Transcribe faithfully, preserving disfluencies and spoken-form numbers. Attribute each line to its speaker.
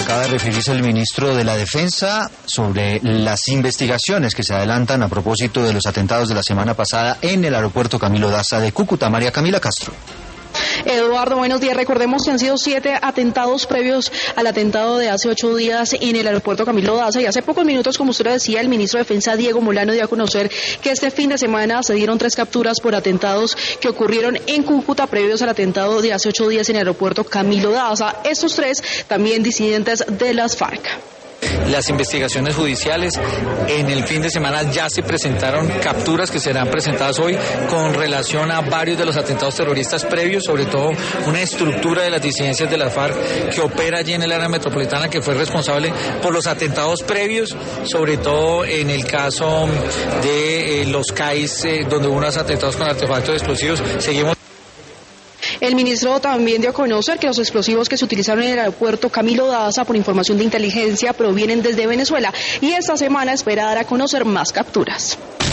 Speaker 1: acaba de referirse el ministro de la Defensa sobre las investigaciones que se adelantan a propósito de los atentados de la semana pasada en el aeropuerto Camilo Daza de Cúcuta. María Camila Castro.
Speaker 2: Eduardo, buenos días. Recordemos que han sido siete atentados previos al atentado de hace ocho días en el aeropuerto Camilo Daza, y hace pocos minutos, como usted lo decía, el ministro de Defensa Diego Molano dio a conocer que este fin de semana se dieron tres capturas por atentados que ocurrieron en Cúcuta previos al atentado de hace ocho días en el aeropuerto Camilo Daza. Estos tres también disidentes de las FARC.
Speaker 3: Las investigaciones judiciales en el fin de semana ya se presentaron capturas que serán presentadas hoy con relación a varios de los atentados terroristas previos, sobre todo una estructura de las disidencias de la FARC que opera allí en el área metropolitana, que fue responsable por los atentados previos, sobre todo en el caso de eh, los C A I S, eh, donde hubo unos atentados con artefactos explosivos. Seguimos.
Speaker 2: El ministro también dio a conocer que los explosivos que se utilizaron en el aeropuerto Camilo Daza, por información de inteligencia, provienen desde Venezuela, y esta semana espera dar a conocer más capturas.